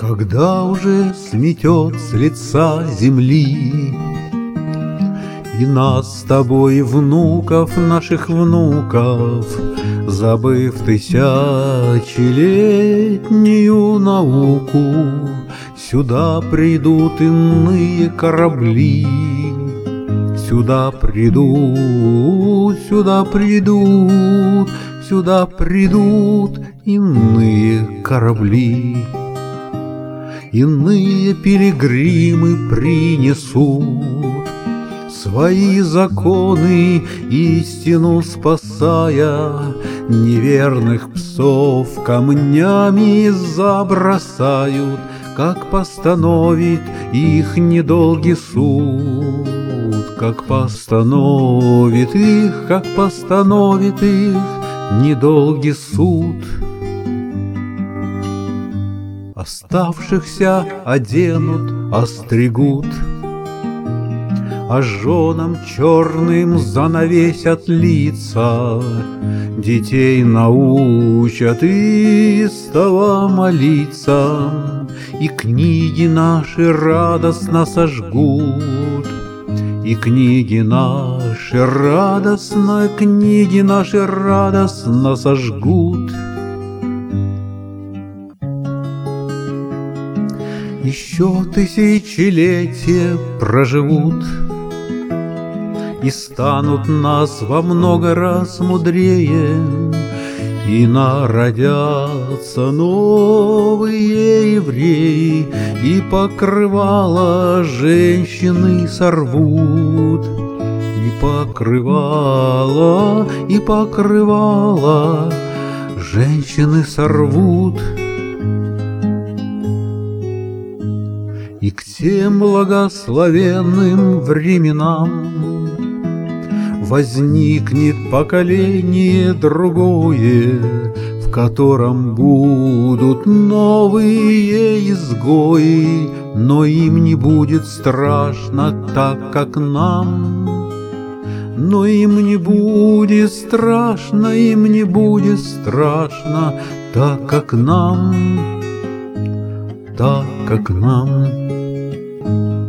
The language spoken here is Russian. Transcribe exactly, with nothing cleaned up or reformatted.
Когда уже сметет с лица земли и нас с тобой, внуков, наших внуков, забыв тысячелетнюю науку, сюда придут иные корабли. Сюда придут, сюда придут, сюда придут иные корабли. Иные пилигримы принесут свои законы, истину спасая, неверных псов камнями забросают, как постановит их недолгий суд, как постановит их, как постановит их недолгий суд. Оставшихся оденут, остригут, а женам черным занавесят лица, детей научат истово молиться, и книги наши радостно сожгут, и книги наши радостно, книги наши радостно сожгут. Еще тысячелетия проживут и станут нас во много раз мудрее, и народятся новые евреи, и покрывало женщины сорвут, и покрывало, и покрывало женщины сорвут. И к тем благословенным временам возникнет поколение другое, в котором будут новые изгои, но им не будет страшно так, как нам. Но им не будет страшно, им не будет страшно так, как нам, так, как нам.